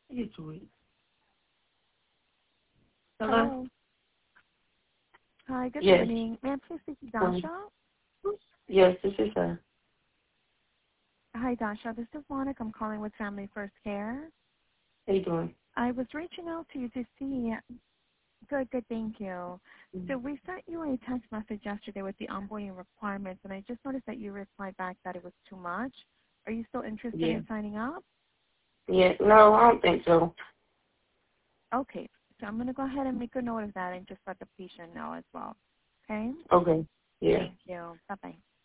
You do it. Hello? Hello. Hi, good Yes. morning. May I please speak to Dasha? Yes, this is her. Hi, Dasha. This is Monica. I'm calling with Family First Care. How you doing? I was reaching out to you to see. Good, thank you. So we sent you a text message yesterday with the onboarding requirements, and I just noticed that you replied back that it was too much. Are you still interested Yeah. in signing up? Yeah. No, I don't think so. Okay. So I'm going to go ahead and make a note of that and just let the patient know as well. Okay? Okay. Yeah. Thank you. Bye-bye.